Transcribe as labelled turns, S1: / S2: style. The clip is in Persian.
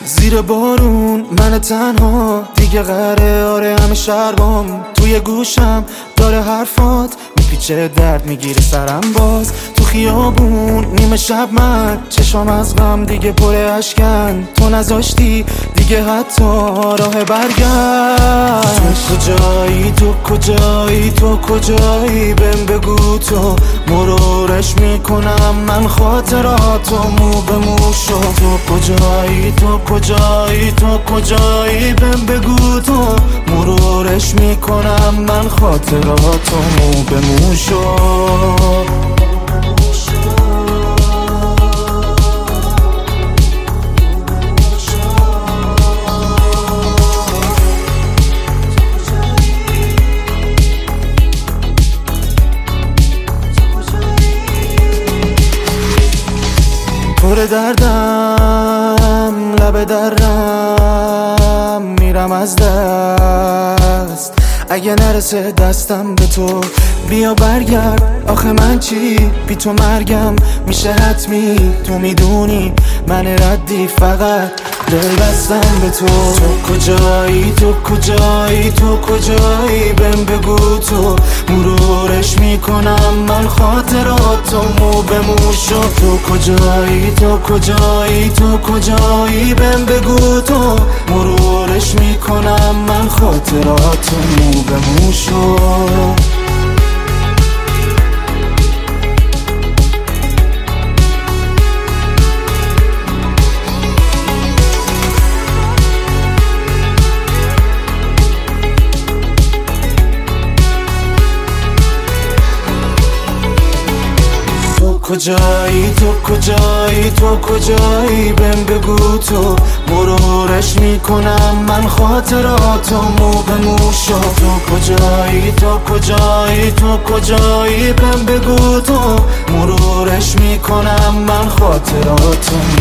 S1: زیر بارون من تنها دیگه آره همه شربام توی گوشم داره حرفات میپیچه درد میگیره سرم باز تو خیابون نیمه شب من چشام از غم دیگه پر اشکن تو نذاشتی دیگه حتی راه برگشت تو کجایی بهم بگو تو مرورش میکنم من خاطراتو مو به مو شو تو کجایی بهم بگو تو مرورش میکنم من خاطراتو مو به مو شو پر دردم لب درم میرم از دست اگه نرسه دستم به تو بیا برگرد آخه من چی بی تو مرگم میشه حتمی تو میدونی من ردی فقط دل بستم به تو تو کجایی بهم بگو تو مرورش میکنم من خاطراتو مو به مو شو تو کجایی بهم بگو تو مرورش میکنم من خاطراتو مو به مو شو تو کجایی بهم بگو تو مرورش میکنم من خاطراتو مو به مو شو تو کجایی بهم بگو تو مرورش میکنم من خاطراتو